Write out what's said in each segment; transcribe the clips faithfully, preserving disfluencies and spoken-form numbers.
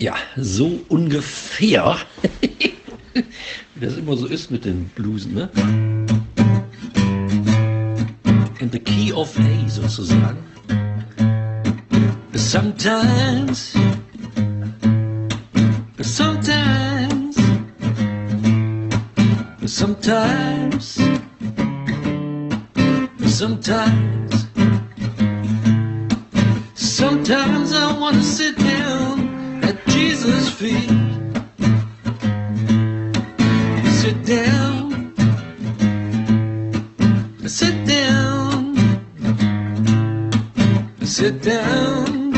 Ja, so ungefähr, wie das immer so ist mit den Bluesen, ne? In the key of A sozusagen. Sometimes, sometimes, sometimes, sometimes, sometimes I want to sit down at Jesus' feet. Sit down, sit down, sit down,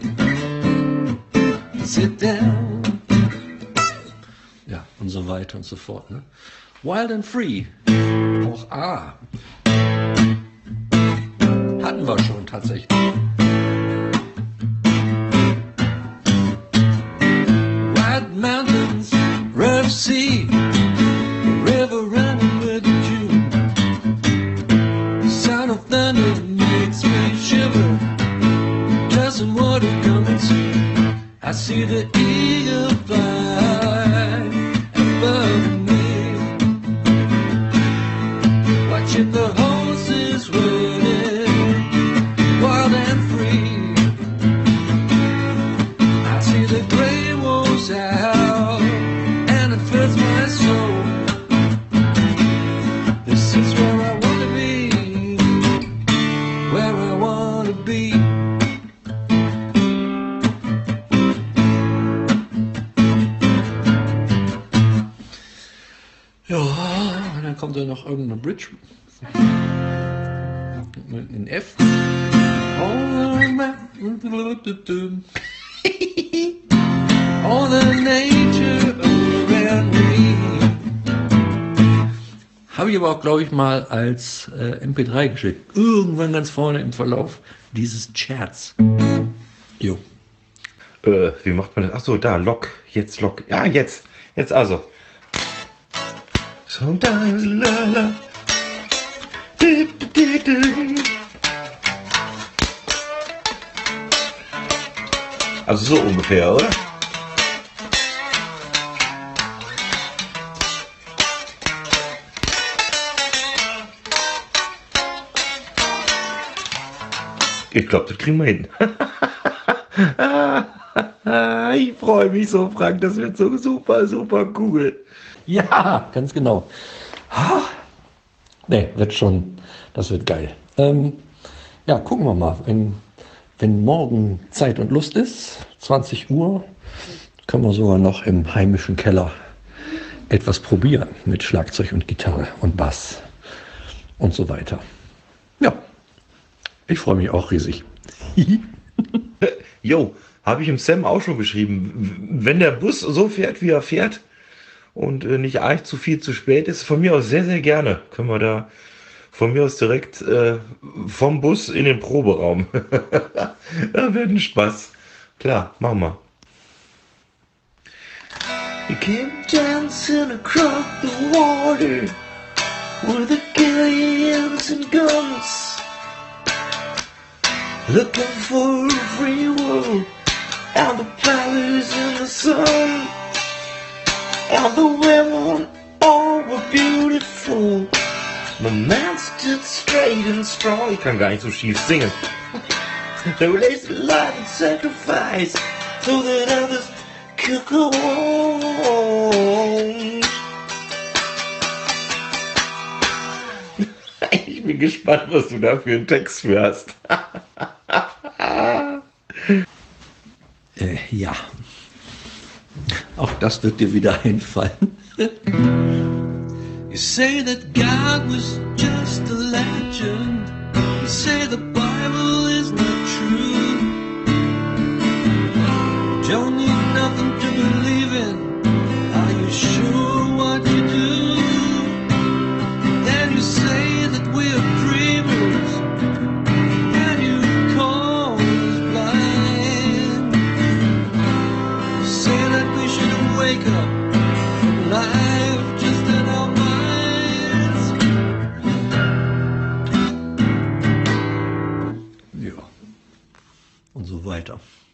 sit down. Ja, und so weiter und so fort. Ne? Wild and Free, auch A. Hatten wir schon tatsächlich. Mountains, rough sea, river running with a tune. The sound of thunder makes me shiver. Doesn't water coming soon. I see the eagle fly above me, watching the horses running wild and free. I see the gray wolves out, and it fills my soul. This is where I wanna be, where I wanna be. Ja, und dann kommt da noch irgendeine Bridge in F. All the nature around me. Habe ich aber auch, glaube ich, mal als äh, M P drei geschickt. Irgendwann ganz vorne im Verlauf dieses Chats. Jo. Äh, wie macht man das? Achso, da, Lock. Jetzt Lock. Ja, jetzt. Jetzt also. Sometimes la la. Du, du, du, du. Also so ungefähr, oder? Ich glaube, das kriegen wir hin. Ich freue mich so, Frank. Das wird so super, super cool. Ja, ganz genau. Ne, wird schon, das wird geil. Ähm, ja, gucken wir mal. Wenn, wenn morgen Zeit und Lust ist, zwanzig Uhr, können wir sogar noch im heimischen Keller etwas probieren mit Schlagzeug und Gitarre und Bass und so weiter. Ja. Ich freue mich auch riesig. Jo, habe ich im Sam auch schon geschrieben. Wenn der Bus so fährt, wie er fährt und äh, nicht arg zu viel zu spät ist, von mir aus sehr, sehr gerne. Können wir da von mir aus direkt äh, vom Bus in den Proberaum. Da wird ein Spaß. Klar, machen wir. You came dancing across the water with the galleons and guns. Looking for a free world, and the flowers in the sun, and the women all were beautiful. The man stood straight and strong. Ich kann gar nicht so schief singen. They raised life and sacrifice so that others could go on. Ich bin gespannt, was du da für einen Text für hast. äh, ja. Auch das wird dir wieder einfallen. You say that God was just a legend. You say the Bible is not true. Don't need nothing to believe in. Are you sure what you do? Then you say that we are dreamers, and you call us blind. You say that we should wake up from life just in our minds. Ja, und so weiter.